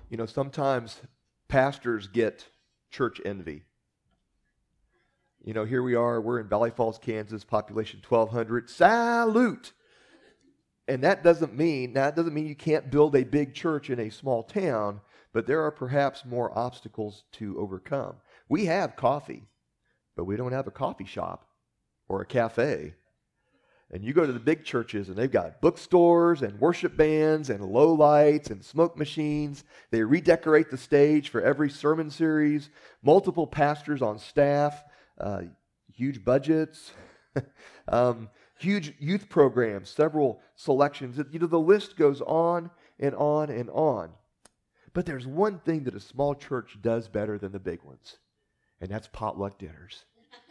You know, sometimes pastors get church envy. You know, here we are, we're in Valley Falls, Kansas, population 1,200. Salute! And that doesn't mean you can't build a big church in a small town, but there are perhaps more obstacles to overcome. We have coffee, but we don't have a coffee shop or a cafe. And you go to the big churches and they've got bookstores and worship bands and low lights and smoke machines. They redecorate the stage for every sermon series, multiple pastors on staff, huge budgets, huge youth programs, several selections. You know, the list goes on and on and on. But there's one thing that a small church does better than the big ones, and that's potluck dinners.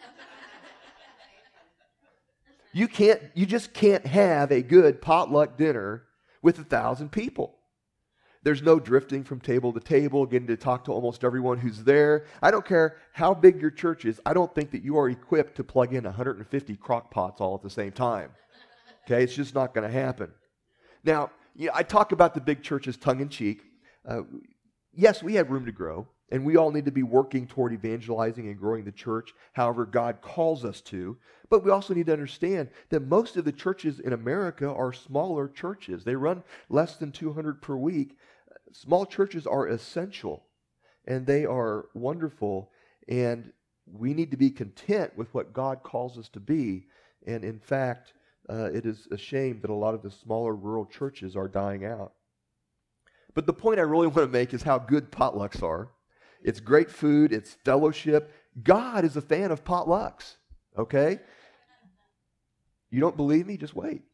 You just can't have a good potluck dinner with 1,000 people. There's no drifting from table to table, getting to talk to almost everyone who's there. I don't care how big your church is. I don't think that you are equipped to plug in 150 crock pots all at the same time. Okay, it's just not going to happen. Now, I talk about the big churches tongue in cheek. Yes, we have room to grow, and we all need to be working toward evangelizing and growing the church however God calls us to. But we also need to understand that most of the churches in America are smaller churches. They run less than 200 per week. Small churches are essential, and they are wonderful, and we need to be content with what God calls us to be. And in fact, it is a shame that a lot of the smaller rural churches are dying out. But the point I really want to make is how good potlucks are. It's great food. It's fellowship. God is a fan of potlucks, okay? You don't believe me? Just wait.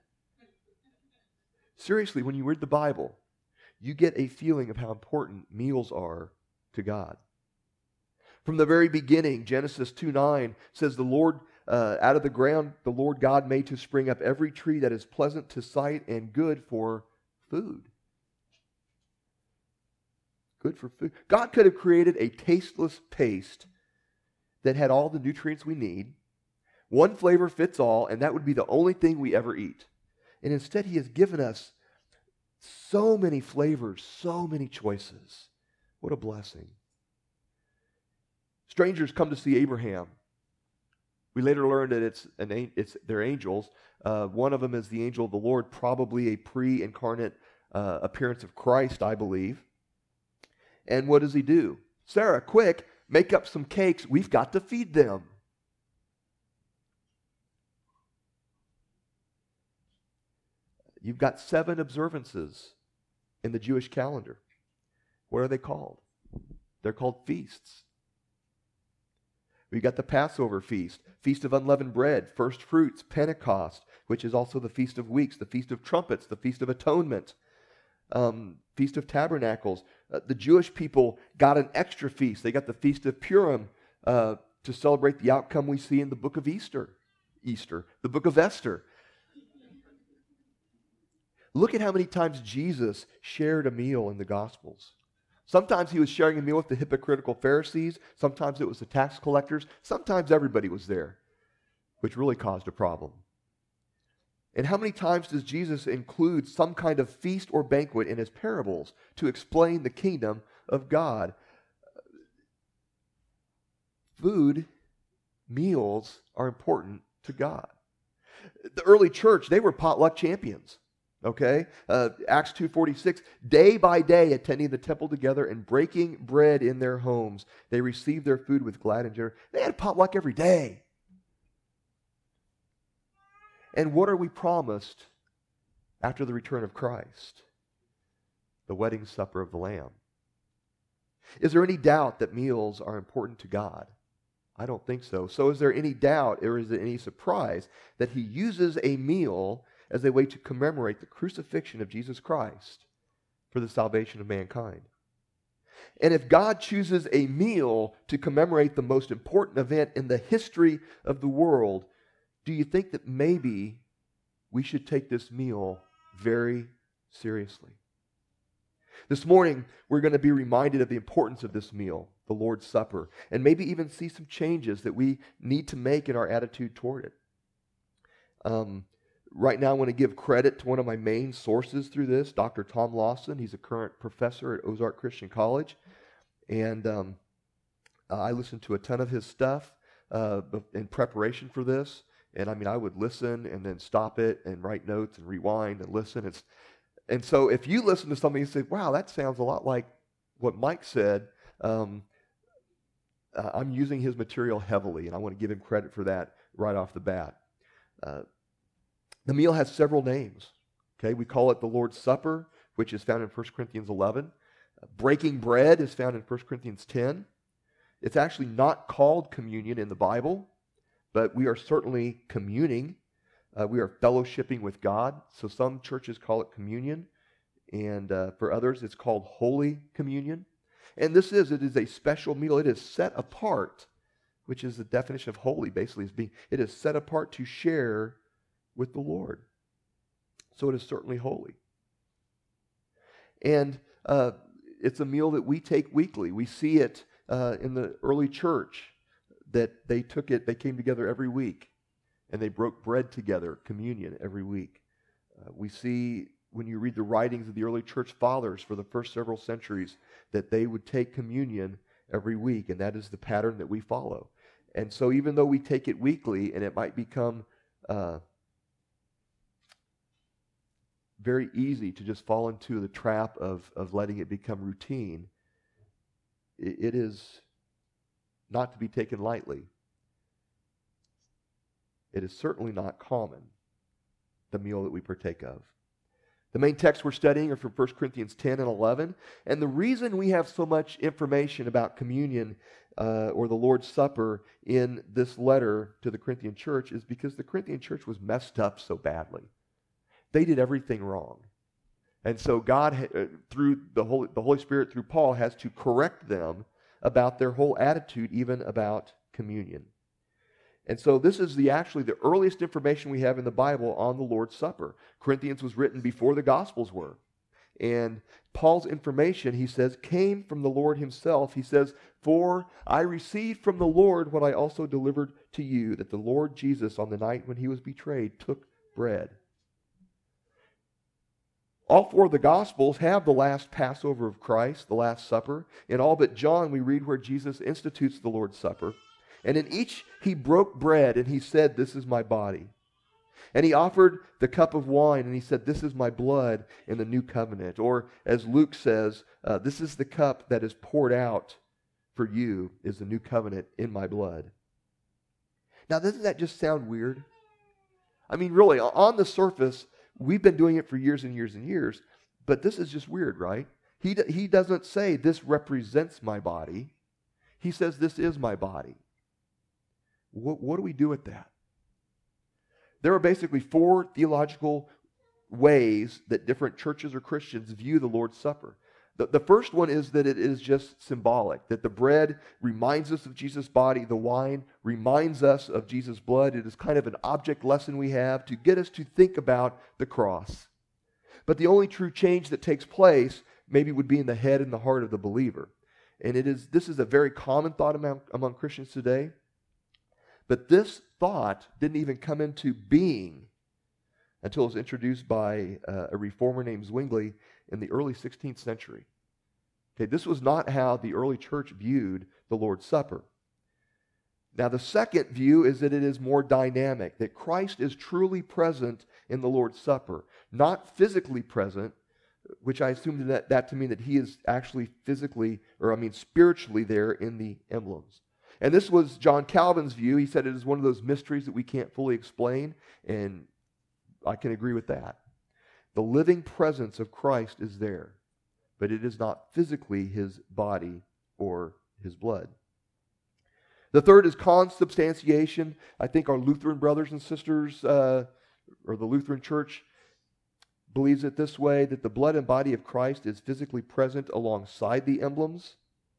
Seriously, when you read the Bible, you get a feeling of how important meals are to God. From the very beginning, Genesis 2:9 says, "The Lord, out of the ground, the Lord God made to spring up every tree that is pleasant to sight and good for food." Good for food. God could have created a tasteless paste that had all the nutrients we need. One flavor fits all, and that would be the only thing we ever eat. And instead, He has given us so many flavors, so many choices. What a blessing. Strangers come to see Abraham. We later learn that they're angels. One of them is the angel of the Lord, probably a pre-incarnate appearance of Christ, I believe. And what does he do? Sarah, quick, make up some cakes. We've got to feed them. You've got 7 observances in the Jewish calendar. What are they called? They're called feasts. We've got the Passover feast, Feast of Unleavened Bread, First Fruits, Pentecost, which is also the Feast of Weeks, the Feast of Trumpets, the Feast of Atonement, Feast of Tabernacles. The Jewish people got an extra feast. They got the Feast of Purim to celebrate the outcome we see in the book of Easter, the book of Esther. Look at how many times Jesus shared a meal in the Gospels. Sometimes he was sharing a meal with the hypocritical Pharisees. Sometimes it was the tax collectors. Sometimes everybody was there, which really caused a problem. And how many times does Jesus include some kind of feast or banquet in his parables to explain the kingdom of God? Food, meals are important to God. The early church, they were potluck champions. Okay? Acts 2:46, day by day attending the temple together and breaking bread in their homes. They received their food with glad and joy. They had potluck every day. And what are we promised after the return of Christ? The wedding supper of the Lamb. Is there any doubt that meals are important to God? I don't think so. So is there any doubt or is there any surprise that he uses a meal as a way to commemorate the crucifixion of Jesus Christ for the salvation of mankind? And if God chooses a meal to commemorate the most important event in the history of the world, do you think that maybe we should take this meal very seriously? This morning, we're going to be reminded of the importance of this meal, the Lord's Supper, and maybe even see some changes that we need to make in our attitude toward it. Right now, I want to give credit to one of my main sources through this, Dr. Tom Lawson. He's a current professor at Ozark Christian College. And I listened to a ton of his stuff in preparation for this. And I mean, I would listen and then stop it and write notes and rewind and listen. And so if you listen to something and say, wow, that sounds a lot like what Mike said, I'm using his material heavily, and I want to give him credit for that right off the bat. The meal has several names. Okay, we call it the Lord's Supper, which is found in 1 Corinthians 11. Breaking bread is found in 1 Corinthians 10. It's actually not called communion in the Bible, but we are certainly communing. We are fellowshipping with God. So some churches call it communion, and for others it's called Holy Communion. And it is a special meal. It is set apart, which is the definition of holy, basically, it is set apart to share with the Lord. So it is certainly holy. And it's a meal that we take weekly. We see it in the early church that they came together every week, and they broke bread together, communion, every week. We see, when you read the writings of the early church fathers for the first several centuries, that they would take communion every week, and that is the pattern that we follow. And so even though we take it weekly, and it might become very easy to just fall into the trap of letting it become routine, it is not to be taken lightly. It is certainly not common, the meal that we partake of. The main texts we're studying are from 1 Corinthians 10 and 11. And the reason we have so much information about communion or the Lord's Supper in this letter to the Corinthian church is because the Corinthian church was messed up so badly. They did everything wrong. And so God, through the Holy Spirit, through Paul, has to correct them about their whole attitude, even about communion. And so this is actually the earliest information we have in the Bible on the Lord's Supper. Corinthians was written before the Gospels were. And Paul's information, he says, came from the Lord himself. He says, "For I received from the Lord what I also delivered to you, that the Lord Jesus, on the night when he was betrayed, took bread." All four of the Gospels have the last Passover of Christ, the Last Supper. In all but John, we read where Jesus institutes the Lord's Supper. And in each, he broke bread and he said, "This is my body." And he offered the cup of wine and he said, "This is my blood in the new covenant." Or as Luke says, "This is the cup that is poured out for you, is the new covenant in my blood." Now, doesn't that just sound weird? I mean, really, on the surface, we've been doing it for years and years and years, but this is just weird, right? He doesn't say, "This represents my body." He says, "This is my body." What do we do with that? There are basically four theological ways that different churches or Christians view the Lord's Supper. The first one is that it is just symbolic, that the bread reminds us of Jesus' body, the wine reminds us of Jesus' blood. It is kind of an object lesson we have to get us to think about the cross. But the only true change that takes place maybe would be in the head and the heart of the believer. And this is a very common thought among Christians today. But this thought didn't even come into being until it was introduced by a reformer named Zwingli in the early 16th century. Okay, this was not how the early church viewed the Lord's Supper. Now, the second view is that it is more dynamic, that Christ is truly present in the Lord's Supper, not physically present, which I assumed that to mean that he is actually spiritually there in the emblems. And this was John Calvin's view. He said it is one of those mysteries that we can't fully explain, and I can agree with that. The living presence of Christ is there, but it is not physically his body or his blood. The third is consubstantiation. I think our Lutheran brothers and sisters, or the Lutheran Church, believes it this way, that the blood and body of Christ is physically present alongside the emblems,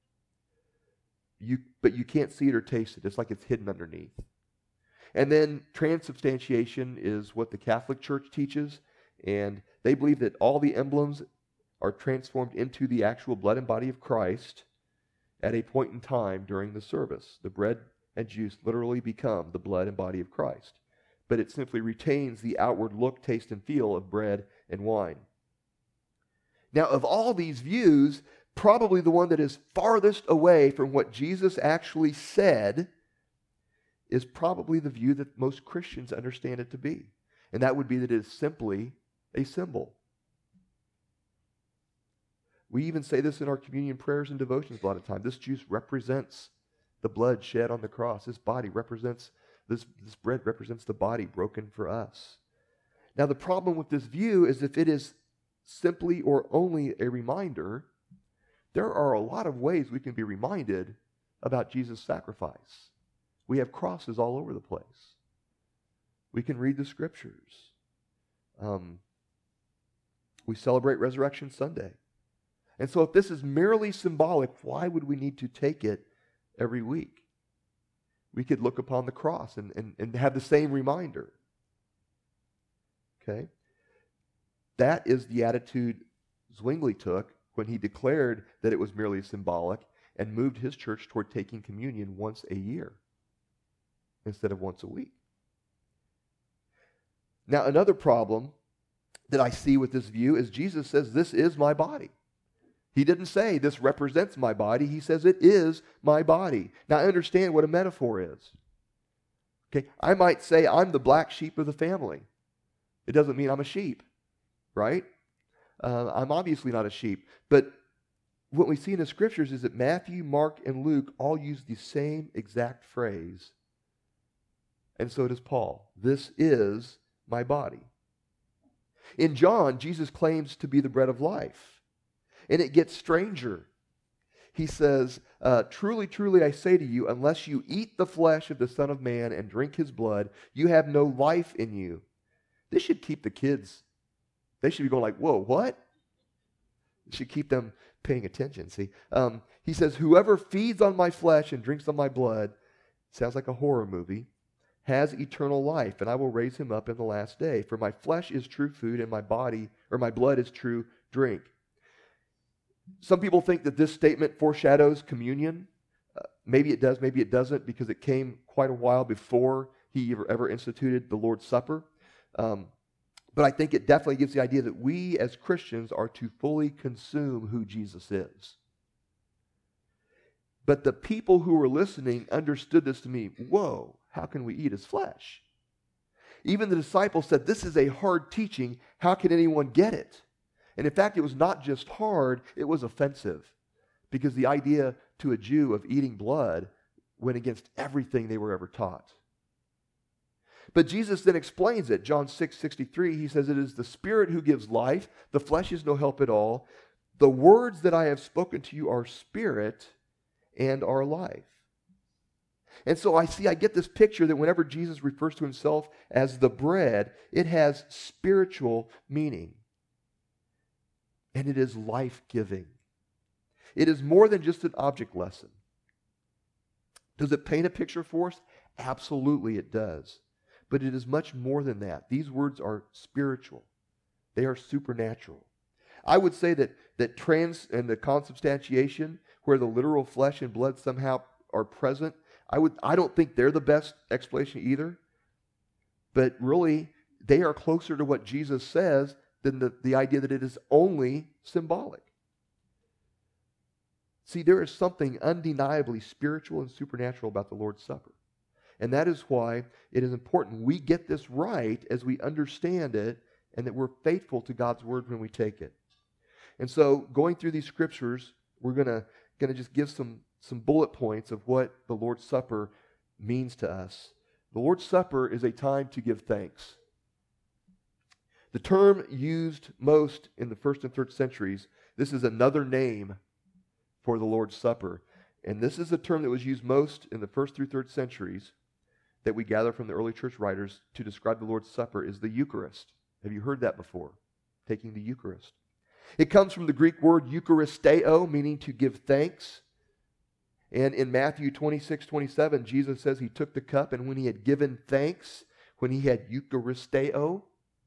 but you can't see it or taste it. It's like it's hidden underneath. And then transubstantiation is what the Catholic Church teaches, and they believe that all the emblems are transformed into the actual blood and body of Christ at a point in time during the service. The bread and juice literally become the blood and body of Christ. but it simply retains the outward look, taste, and feel of bread and wine. Now, of all these views, probably the one that is farthest away from what Jesus actually said is probably the view that most Christians understand it to be. And that would be that it is simply a symbol. We even say this in our communion prayers and devotions a lot of times. This juice represents the blood shed on the cross. This body represents, this bread represents the body broken for us. Now, the problem with this view is if it is simply or only a reminder, there are a lot of ways we can be reminded about Jesus' sacrifice. We have crosses all over the place. We can read the scriptures. We celebrate Resurrection Sunday. And so if this is merely symbolic, why would we need to take it every week? We could look upon the cross and have the same reminder. Okay? That is the attitude Zwingli took when he declared that it was merely symbolic and moved his church toward taking communion once a year instead of once a week. Now, another problem that I see with this view is Jesus says, "This is my body." He didn't say, "This represents my body." He says, "It is my body." Now, I understand what a metaphor is. Okay, I might say, "I'm the black sheep of the family." It doesn't mean I'm a sheep, right? I'm obviously not a sheep. But what we see in the scriptures is that Matthew, Mark, and Luke all use the same exact phrase. And so does Paul. "This is my body." In John, Jesus claims to be the bread of life. And it gets stranger. He says, "Truly, truly, I say to you, unless you eat the flesh of the Son of Man and drink his blood, you have no life in you." This should keep the kids. They should be going like, "Whoa, what?" It should keep them paying attention, see. He says, "Whoever feeds on my flesh and drinks on my blood," sounds like a horror movie, "has eternal life, and I will raise him up in the last day. For my flesh is true food, and my blood is true drink." Some people think that this statement foreshadows communion. Maybe it does, maybe it doesn't, because it came quite a while before he ever instituted the Lord's Supper. But I think it definitely gives the idea that we as Christians are to fully consume who Jesus is. But the people who were listening understood this to mean, "Whoa, how can we eat his flesh?" Even the disciples said, "This is a hard teaching. How can anyone get it?" And in fact, it was not just hard, it was offensive. Because the idea to a Jew of eating blood went against everything they were ever taught. But Jesus then explains it. John 6:63, he says, "It is the Spirit who gives life. The flesh is no help at all. The words that I have spoken to you are spirit and are life." And so I get this picture that whenever Jesus refers to himself as the bread, it has spiritual meaning. And it is life-giving. It is more than just an object lesson. Does it paint a picture for us? Absolutely it does. But it is much more than that. These words are spiritual. They are supernatural. I would say that trans and the consubstantiation, where the literal flesh and blood somehow are present, I don't think they're the best explanation either. But really, they are closer to what Jesus says than the idea that it is only symbolic. See, there is something undeniably spiritual and supernatural about the Lord's Supper. And that is why it is important we get this right as we understand it and that we're faithful to God's word when we take it. And so going through these scriptures, we're going to just give some bullet points of what the Lord's Supper means to us. The Lord's Supper is a time to give thanks. The term used most in the 1st and 3rd centuries, this is another name for the Lord's Supper. And this is the term that was used most in the 1st through 3rd centuries that we gather from the early church writers to describe the Lord's Supper is the Eucharist. Have you heard that before? Taking the Eucharist. It comes from the Greek word Eucharisteo, meaning to give thanks. And in Matthew 26:27, Jesus says he took the cup, and when he had given thanks, when he had Eucharisteo,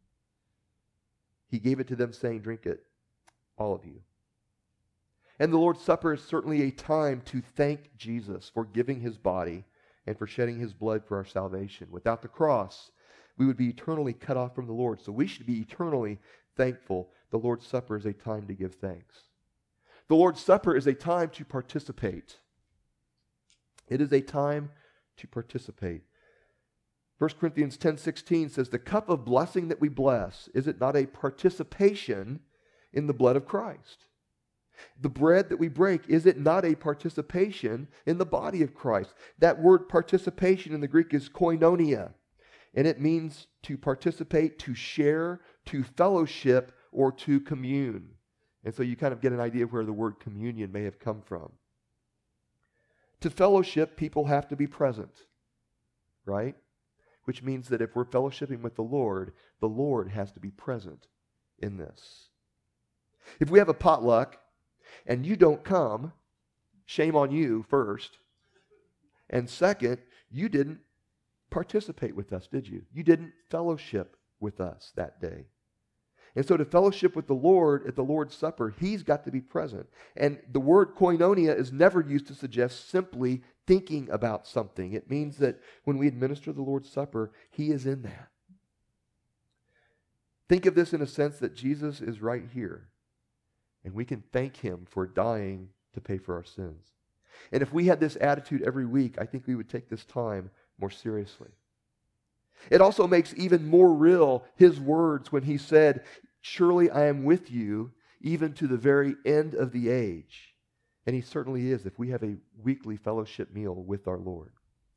he gave it to them, saying, "Drink it, all of you." And the Lord's Supper is certainly a time to thank Jesus for giving his body and for shedding his blood for our salvation. Without the cross, we would be eternally cut off from the Lord. So we should be eternally thankful. The Lord's Supper is a time to give thanks. The Lord's Supper is a time to participate. It is a time to participate. 1 Corinthians 10:16 says, the cup of blessing that we bless, is it not a participation in the blood of Christ? The bread that we break, is it not a participation in the body of Christ? That word participation in the Greek is koinonia, and it means to participate, to share, to fellowship, or to commune. And so you kind of get an idea of where the word communion may have come from. To fellowship, people have to be present, right? Which means that if we're fellowshipping with the Lord has to be present in this. If we have a potluck and you don't come, shame on you first. And second, you didn't participate with us, did you? You didn't fellowship with us that day. And so to fellowship with the Lord at the Lord's Supper, He's got to be present. And the word koinonia is never used to suggest simply thinking about something. It means that when we administer the Lord's Supper, He is in that. Think of this in a sense that Jesus is right here. And we can thank Him for dying to pay for our sins. And if we had this attitude every week, I think we would take this time more seriously. It also makes even more real His words when He said, surely I am with you even to the very end of the age. And He certainly is if we have a weekly fellowship meal with our Lord.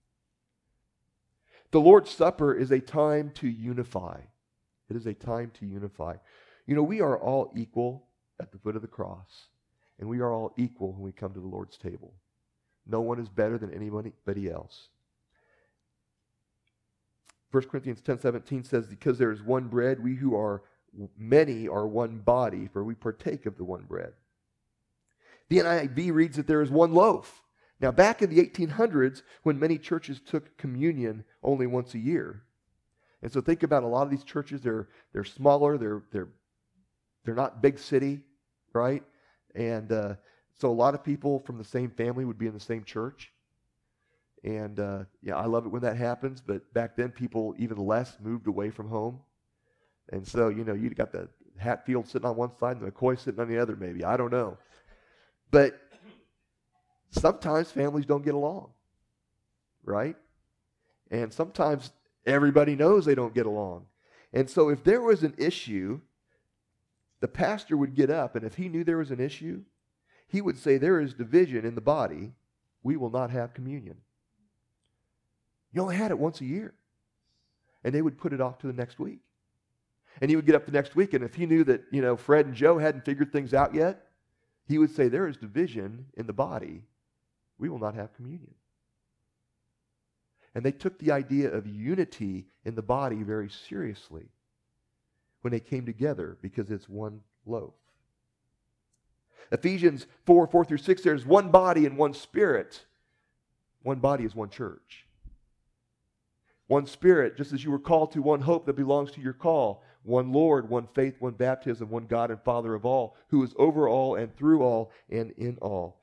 The Lord's Supper is a time to unify. It is a time to unify. You know, we are all equal at the foot of the cross. And we are all equal when we come to the Lord's table. No one is better than anybody else. 1 Corinthians 10:17 says, because there is one bread, we who are many are one body, for we partake of the one bread. The NIV reads that there is one loaf. Now, back in the 1800s, when many churches took communion only once a year, and so think about a lot of these churches. They're smaller. They're not big city, right? And so a lot of people from the same family would be in the same church. And I love it when that happens. But back then, people even less moved away from home. And so, you got the Hatfield sitting on one side and the McCoy sitting on the other, maybe. I don't know. But sometimes families don't get along, right? And sometimes everybody knows they don't get along. And so if there was an issue, the pastor would get up, and if he knew there was an issue, he would say, there is division in the body. We will not have communion. You only had it once a year. And they would put it off to the next week. And he would get up the next week, and if he knew that, Fred and Joe hadn't figured things out yet, he would say, there is division in the body. We will not have communion. And they took the idea of unity in the body very seriously when they came together because it's one loaf. Ephesians 4:4-6, there's one body and one Spirit. One body is one church. One Spirit, just as you were called to one hope that belongs to your call. One Lord, one faith, one baptism, one God and Father of all, who is over all and through all and in all.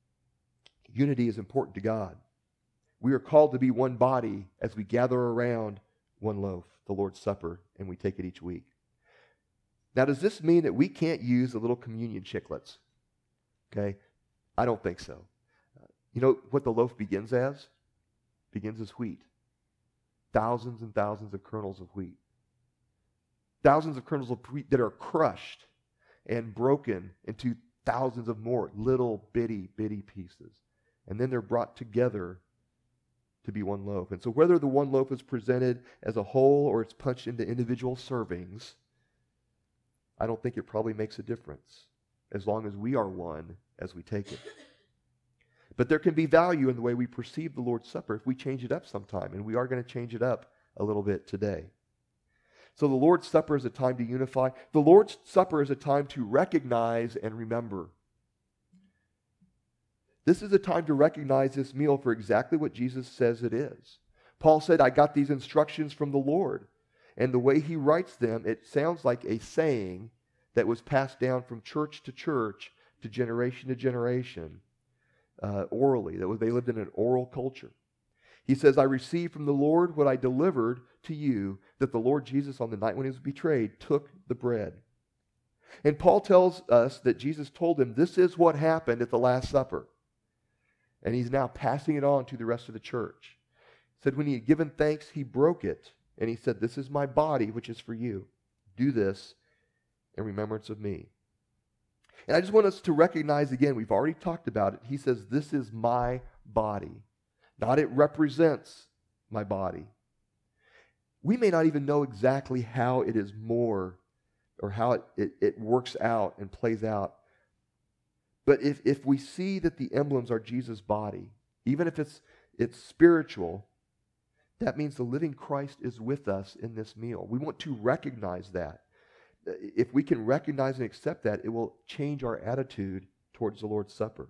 Unity is important to God. We are called to be one body as we gather around one loaf, the Lord's Supper, and we take it each week. Now, does this mean that we can't use the little communion chiclets? Okay? I don't think so. You know what the loaf begins as? It begins as wheat. Thousands and thousands of kernels of wheat. Thousands of kernels of wheat that are crushed and broken into thousands of more little bitty pieces. And then they're brought together to be one loaf. And so whether the one loaf is presented as a whole or it's punched into individual servings, I don't think it probably makes a difference as long as we are one as we take it. But there can be value in the way we perceive the Lord's Supper if we change it up sometime, and we are going to change it up a little bit today. So the Lord's Supper is a time to unify. The Lord's Supper is a time to recognize and remember. This is a time to recognize this meal for exactly what Jesus says it is. Paul said, I got these instructions from the Lord. And the way he writes them, it sounds like a saying that was passed down from church to generation, orally. They lived in an oral culture. He says, I received from the Lord what I delivered to you, that the Lord Jesus on the night when he was betrayed took the bread. And Paul tells us that Jesus told him this is what happened at the Last Supper. And he's now passing it on to the rest of the church. He said when he had given thanks, he broke it. And he said, this is my body, which is for you. Do this in remembrance of me. And I just want us to recognize again, we've already talked about it. He says, this is my body. Not it represents my body. We may not even know exactly how it is more or how it works out and plays out. But if we see that the emblems are Jesus' body, even if it's spiritual, that means the living Christ is with us in this meal. We want to recognize that. If we can recognize and accept that, it will change our attitude towards the Lord's Supper.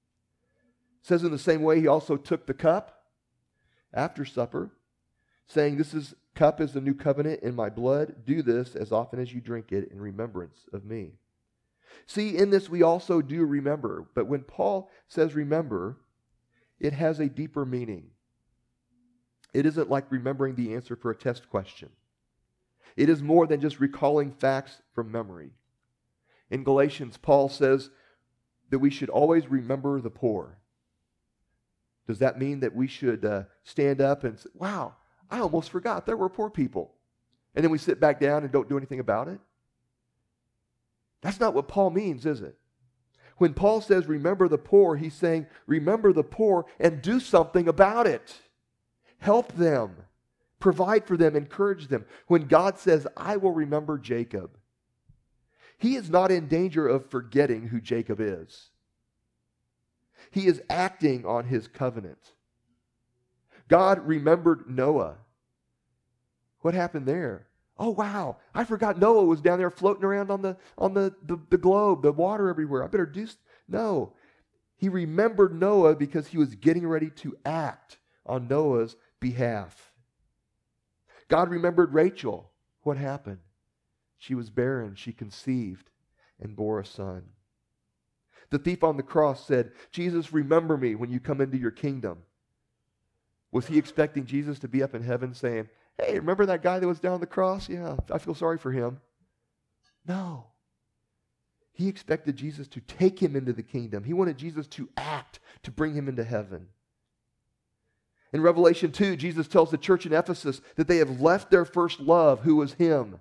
It says in the same way, he also took the cup after supper, saying, this cup is the new covenant in my blood. Do this as often as you drink it in remembrance of me. See, in this we also do remember. But when Paul says remember, it has a deeper meaning. It isn't like remembering the answer for a test question. It is more than just recalling facts from memory. In Galatians, Paul says that we should always remember the poor. Does that mean that we should stand up and say, wow, I almost forgot there were poor people, and then we sit back down and don't do anything about it? That's not what Paul means, is it? When Paul says remember the poor, he's saying remember the poor and do something about it. Help them. Provide for them. Encourage them. When God says, I will remember Jacob, he is not in danger of forgetting who Jacob is. He is acting on his covenant. God remembered Noah. What happened there? Oh, wow. I forgot Noah was down there floating around on the globe, the water everywhere. I better do... No. He remembered Noah because he was getting ready to act on Noah's behalf. God remembered Rachel. What happened? She was barren. She conceived and bore a son. The thief on the cross said, Jesus, remember me when you come into your kingdom. Was he expecting Jesus to be up in heaven saying, hey, remember that guy that was down on the cross? Yeah, I feel sorry for him. No. He expected Jesus to take him into the kingdom. He wanted Jesus to act, to bring him into heaven. In Revelation 2, Jesus tells the church in Ephesus that they have left their first love, who was him.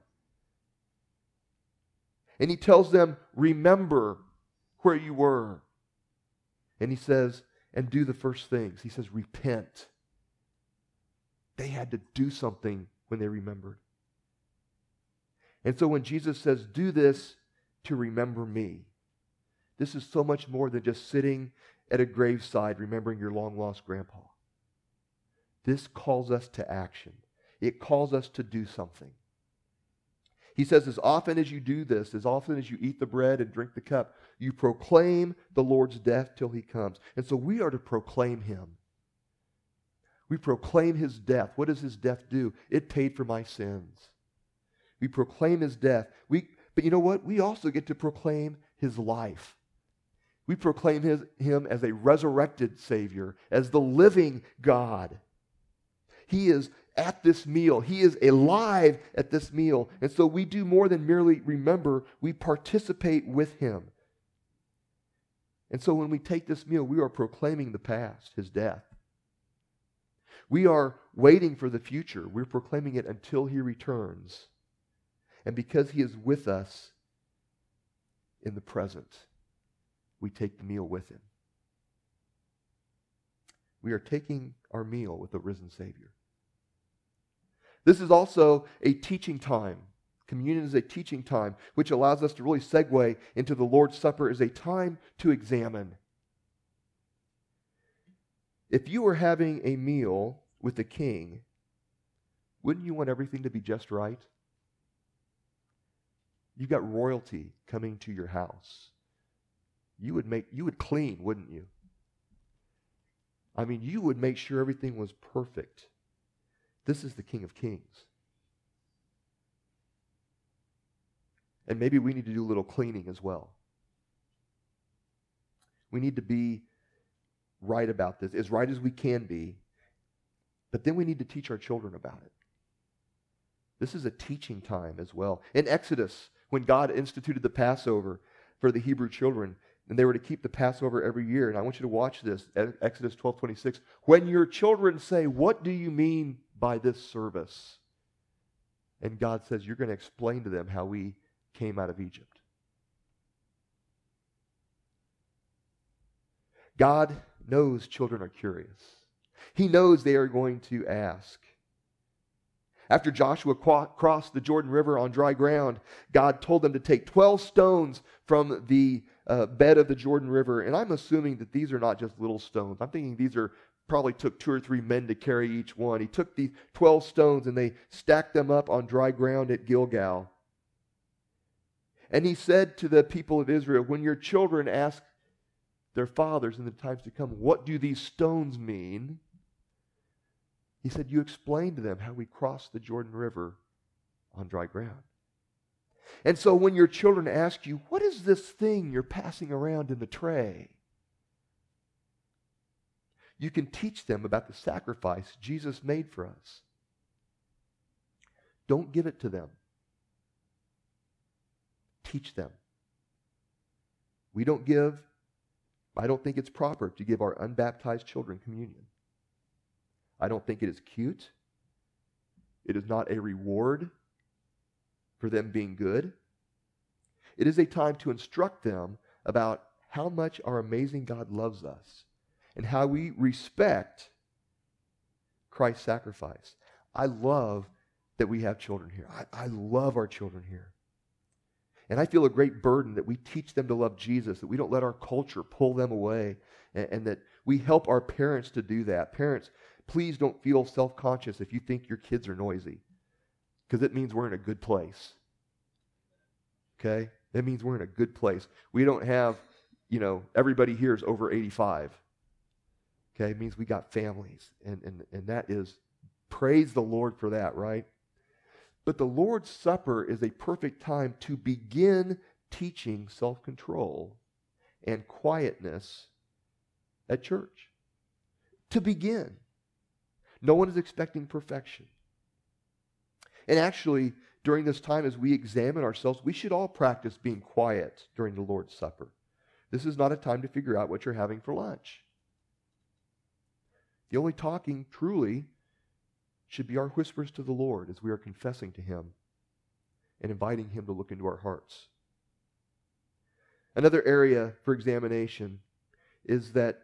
And he tells them, remember where you were. And he says, and do the first things. He says, repent. They had to do something when they remembered. And so when Jesus says, do this to remember me, this is so much more than just sitting at a graveside remembering your long-lost grandpa. This calls us to action. It calls us to do something. He says, as often as you do this, as often as you eat the bread and drink the cup, you proclaim the Lord's death till he comes. And so we are to proclaim him. We proclaim his death. What does his death do? It paid for my sins. We proclaim his death. But you know what? We also get to proclaim his life. We proclaim him as a resurrected Savior, as the living God. He is at this meal. He is alive at this meal. And so we do more than merely remember. We participate with him. And so when we take this meal, we are proclaiming the past, his death. We are waiting for the future. We're proclaiming it until he returns. And because he is with us in the present, we take the meal with him. We are taking our meal with the risen Savior. This is also a teaching time. Communion is a teaching time, which allows us to really segue into the Lord's Supper as a time to examine. If you were having a meal with the king, wouldn't you want everything to be just right? You got royalty coming to your house. You would clean, wouldn't you? I mean, you would make sure everything was perfect. This is the King of Kings. And maybe we need to do a little cleaning as well. We need to be right about this, as right as we can be. But then we need to teach our children about it. This is a teaching time as well. In Exodus, when God instituted the Passover for the Hebrew children, and they were to keep the Passover every year. And I want you to watch this, Exodus 12:26. When your children say, "What do you mean by this service?" And God says, you're going to explain to them how we came out of Egypt. God knows children are curious. He knows they are going to ask. After Joshua crossed the Jordan River on dry ground, God told them to take 12 stones from the bed of the Jordan River. And I'm assuming that these are not just little stones. I'm thinking these probably took 2 or 3 men to carry each one. He took these 12 stones and they stacked them up on dry ground at Gilgal. And he said to the people of Israel, when your children ask their fathers in the times to come, what do these stones mean? He said, you explain to them how we crossed the Jordan River on dry ground. And so when your children ask you, what is this thing you're passing around in the tray? You can teach them about the sacrifice Jesus made for us. Don't give it to them. Teach them. I don't think it's proper to give our unbaptized children communion. I don't think it is cute. It is not a reward for them being good. It is a time to instruct them about how much our amazing God loves us and how we respect Christ's sacrifice. I love that we have children here. I love our children here. And I feel a great burden that we teach them to love Jesus, that we don't let our culture pull them away, and that we help our parents to do that. Parents, please don't feel self-conscious if you think your kids are noisy, because it means we're in a good place. Okay? That means we're in a good place. We don't have, everybody here is over 85. Okay? It means we got families, and that is, praise the Lord for that, right? But the Lord's Supper is a perfect time to begin teaching self-control and quietness at church. To begin. No one is expecting perfection. And actually, during this time as we examine ourselves, we should all practice being quiet during the Lord's Supper. This is not a time to figure out what you're having for lunch. The only talking truly should be our whispers to the Lord as we are confessing to Him and inviting Him to look into our hearts. Another area for examination is that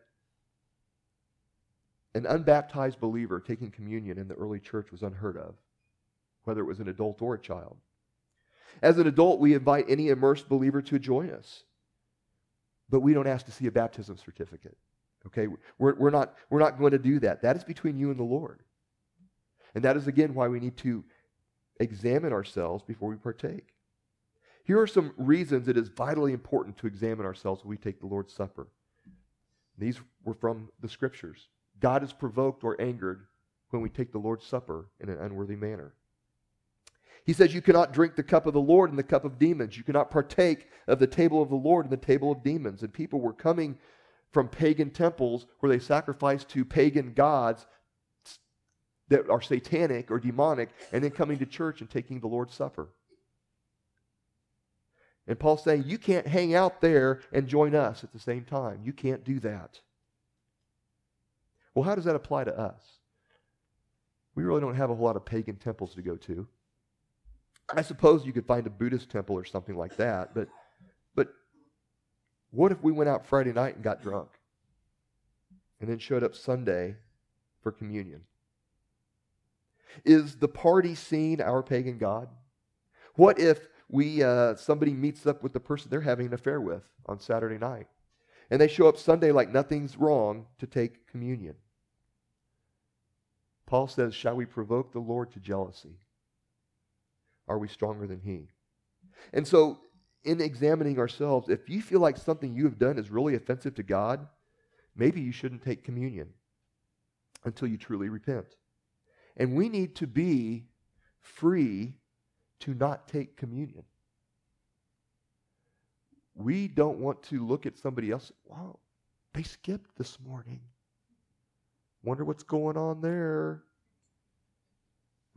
an unbaptized believer taking communion in the early church was unheard of, whether it was an adult or a child. As an adult, we invite any immersed believer to join us, but we don't ask to see a baptism certificate. Okay, we're not going to do that. That is between you and the Lord. And that is, again, why we need to examine ourselves before we partake. Here are some reasons it is vitally important to examine ourselves when we take the Lord's Supper. These were from the Scriptures. God is provoked or angered when we take the Lord's Supper in an unworthy manner. He says you cannot drink the cup of the Lord and the cup of demons. You cannot partake of the table of the Lord and the table of demons. And people were coming from pagan temples where they sacrificed to pagan gods that are satanic or demonic, and then coming to church and taking the Lord's Supper. And Paul's saying, you can't hang out there and join us at the same time. You can't do that. Well, how does that apply to us? We really don't have a whole lot of pagan temples to go to. I suppose you could find a Buddhist temple or something like that, but what if we went out Friday night and got drunk and then showed up Sunday for communion? Is the party scene our pagan god? What if somebody meets up with the person they're having an affair with on Saturday night, and they show up Sunday like nothing's wrong to take communion? Paul says, shall we provoke the Lord to jealousy? Are we stronger than He? And so, in examining ourselves, if you feel like something you have done is really offensive to God, maybe you shouldn't take communion until you truly repent. And we need to be free to not take communion. We don't want to look at somebody else. Wow, they skipped this morning. Wonder what's going on there.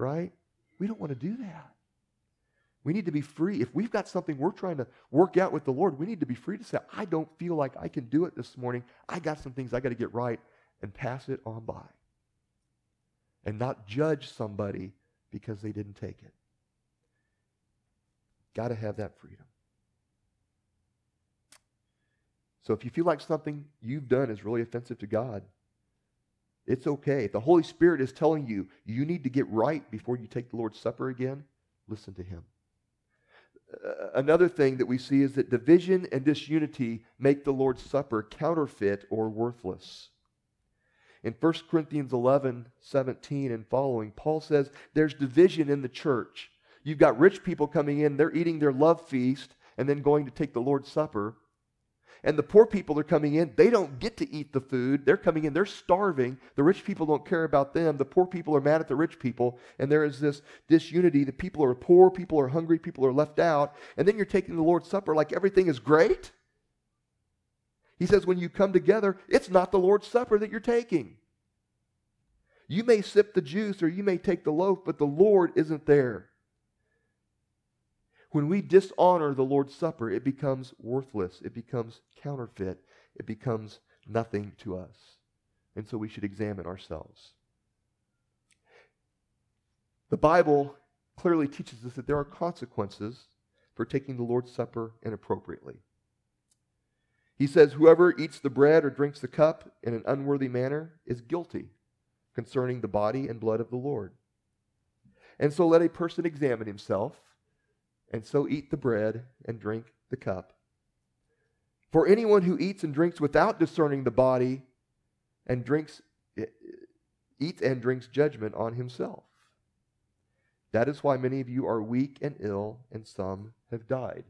right? We don't want to do that. We need to be free. If we've got something we're trying to work out with the Lord, we need to be free to say, I don't feel like I can do it this morning. I got some things I got to get right, and pass it on by. And not judge somebody because they didn't take it. Got to have that freedom. So if you feel like something you've done is really offensive to God, it's okay. If the Holy Spirit is telling you you need to get right before you take the Lord's Supper again, listen to Him. Another thing that we see is that division and disunity make the Lord's Supper counterfeit or worthless. In 1 Corinthians 11:17 and following, Paul says there's division in the church. You've got rich people coming in, they're eating their love feast and then going to take the Lord's Supper. And the poor people are coming in, they don't get to eat the food. They're coming in, they're starving. The rich people don't care about them. The poor people are mad at the rich people. And there is this disunity. The people are poor, people are hungry, people are left out. And then you're taking the Lord's Supper like everything is great. He says when you come together, it's not the Lord's Supper that you're taking. You may sip the juice or you may take the loaf, but the Lord isn't there. When we dishonor the Lord's Supper, it becomes worthless. It becomes counterfeit. It becomes nothing to us. And so we should examine ourselves. The Bible clearly teaches us that there are consequences for taking the Lord's Supper inappropriately. He says, whoever eats the bread or drinks the cup in an unworthy manner is guilty concerning the body and blood of the Lord. And so let a person examine himself, and so eat the bread and drink the cup. For anyone who eats and drinks without discerning the body and eats and drinks judgment on himself. That is why many of you are weak and ill, and some have died.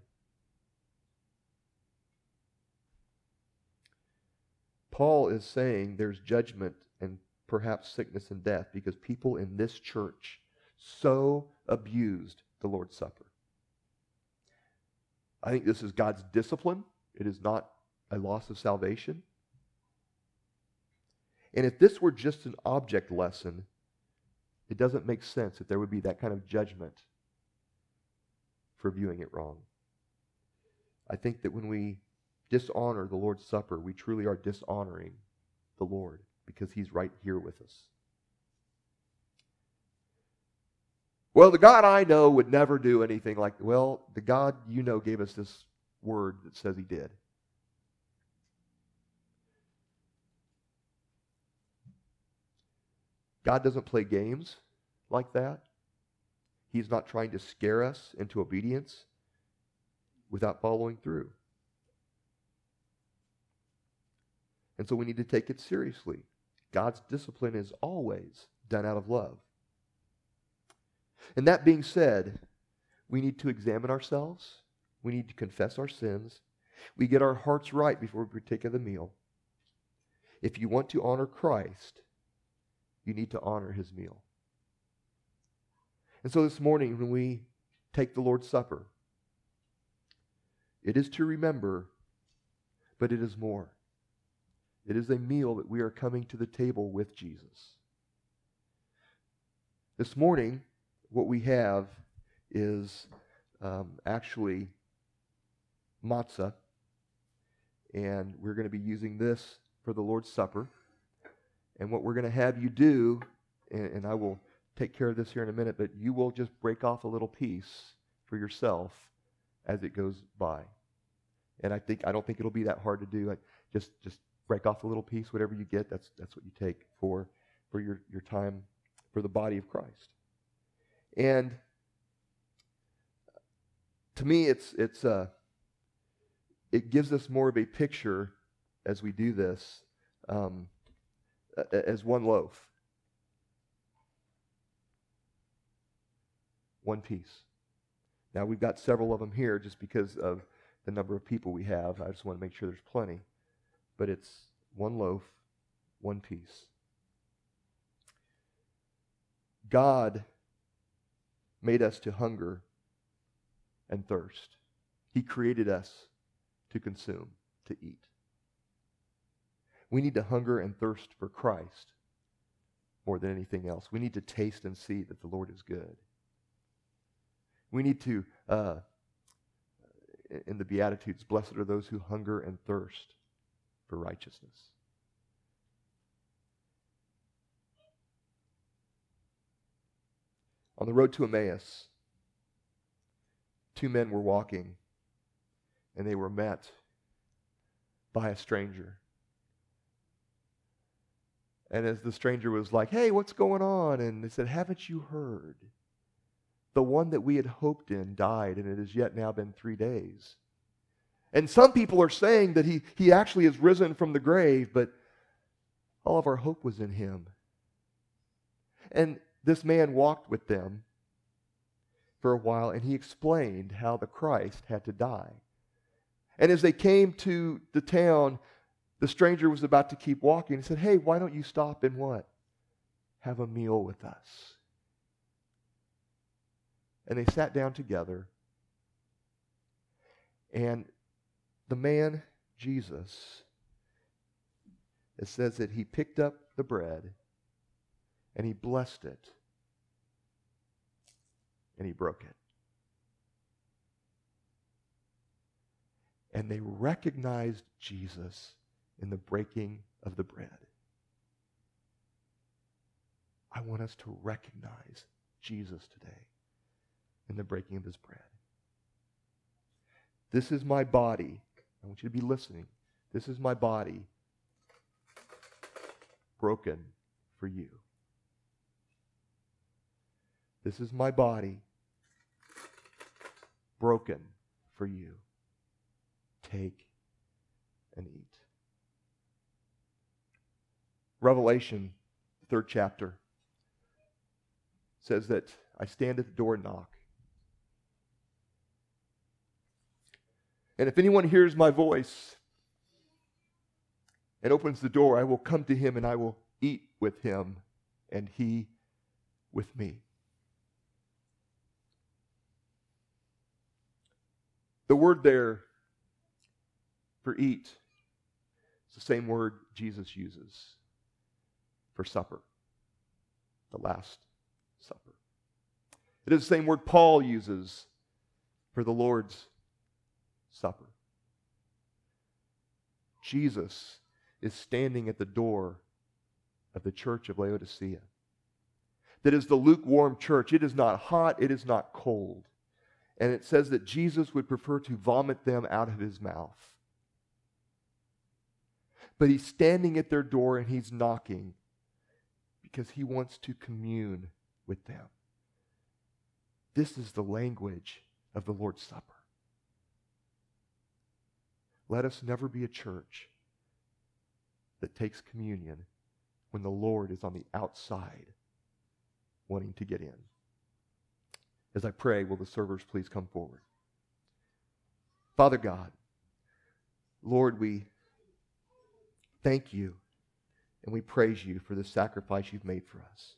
Paul is saying there's judgment and perhaps sickness and death because people in this church so abused the Lord's Supper. I think this is God's discipline. It is not a loss of salvation. And if this were just an object lesson, it doesn't make sense that there would be that kind of judgment for viewing it wrong. I think that when we dishonor the Lord's Supper, we truly are dishonoring the Lord because He's right here with us. Well, the God I know would never do anything like, well, the God you know gave us this word that says He did. God doesn't play games like that. He's not trying to scare us into obedience without following through. And so we need to take it seriously. God's discipline is always done out of love. And that being said, we need to examine ourselves. We need to confess our sins. We get our hearts right before we partake of the meal. If you want to honor Christ, you need to honor His meal. And so this morning, when we take the Lord's Supper, it is to remember, but it is more. It is a meal that we are coming to the table with Jesus. This morning, what we have is actually matzah, and we're going to be using this for the Lord's Supper. And what we're going to have you do, and I will take care of this here in a minute, but you will just break off a little piece for yourself as it goes by. And I don't think it'll be that hard to do. Just break off a little piece, whatever you get. That's what you take for your time for the body of Christ. And to me, it gives us more of a picture as we do this as one loaf, one piece. Now we've got several of them here just because of the number of people we have. I just want to make sure there's plenty, but it's one loaf, one piece. God made us to hunger and thirst. He created us to consume, to eat. We need to hunger and thirst for Christ. more than anything else. We need to taste and see that the Lord is good. We need to, in the Beatitudes, blessed are those who hunger and thirst for righteousness. On the road to Emmaus, two men were walking, and they were met by a stranger. And as the stranger was like, hey, what's going on? And they said, haven't you heard? The one that we had hoped in died, and it has yet now been 3 days. And some people are saying that he actually has risen from the grave, but all of our hope was in him. And this man walked with them for a while, and he explained how the Christ had to die. And as they came to the town, the stranger was about to keep walking. He said, hey, why don't you stop and what? Have a meal with us. And they sat down together. And the man, Jesus, it says that he picked up the bread and he blessed it and he broke it. And they recognized Jesus in the breaking of the bread. I want us to recognize Jesus today in the breaking of his bread. This is my body. I want you to be listening. This is my body broken for you. This is my body broken for you. Take and eat. Revelation, 3rd chapter, says that I stand at the door and knock. And if anyone hears my voice and opens the door, I will come to him and I will eat with him and he with me. The word there for eat is the same word Jesus uses for supper, the Last Supper. It is the same word Paul uses for the Lord's Supper. Jesus is standing at the door of the church of Laodicea. That is the lukewarm church. It is not hot, it is not cold. And it says that Jesus would prefer to vomit them out of his mouth. But he's standing at their door and he's knocking because he wants to commune with them. This is the language of the Lord's Supper. Let us never be a church that takes communion when the Lord is on the outside wanting to get in. As I pray, will the servers please come forward? Father God, Lord, we thank you and we praise you for the sacrifice you've made for us.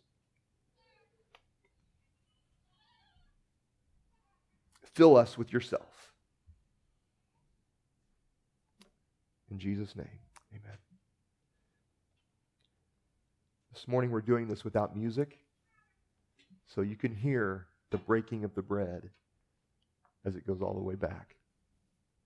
Fill us with yourself. In Jesus' name, amen. This morning we're doing this without music, so you can hear the breaking of the bread as it goes all the way back.